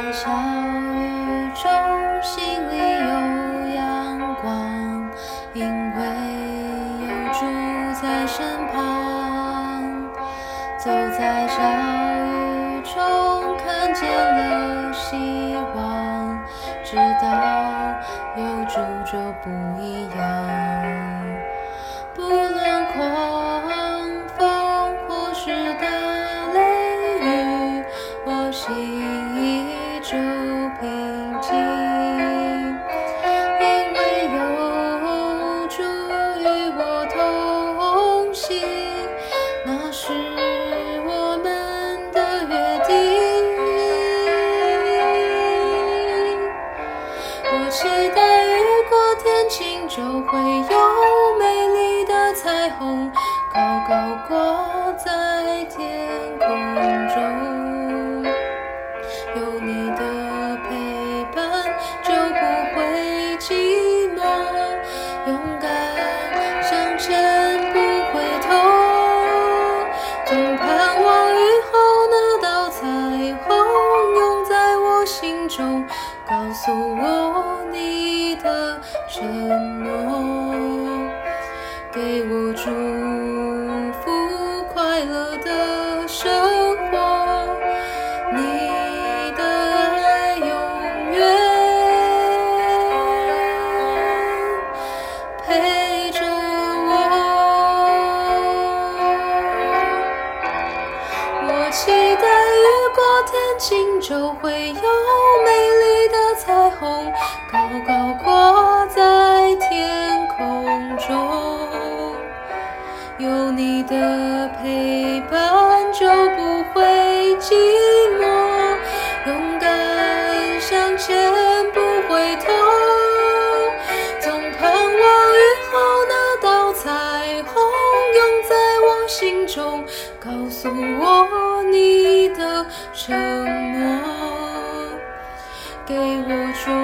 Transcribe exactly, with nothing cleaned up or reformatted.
在小雨中，心里有阳光，因为有主在身旁。走在小雨中，看见了希望，知道有主就不一样。不论狂风或是大雷雨，我心依旧平静，因为有主与我同行，那是我们的约定。我期待雨过天晴就会有美丽的彩虹，高高挂在天空中。有你的陪伴就不会寂寞，勇敢向前不回头，总盼望雨后那道彩虹涌在我心中，告诉我你的承诺，给我祝福快乐的生活，你的爱永远陪着我。我期待雨过天晴就会有美丽的彩虹，高高挂在天空中。有你的陪伴就不会寂寞，勇敢向前不回头，总盼望雨后那道彩虹涌在我心中，告诉我你的承诺，给我祝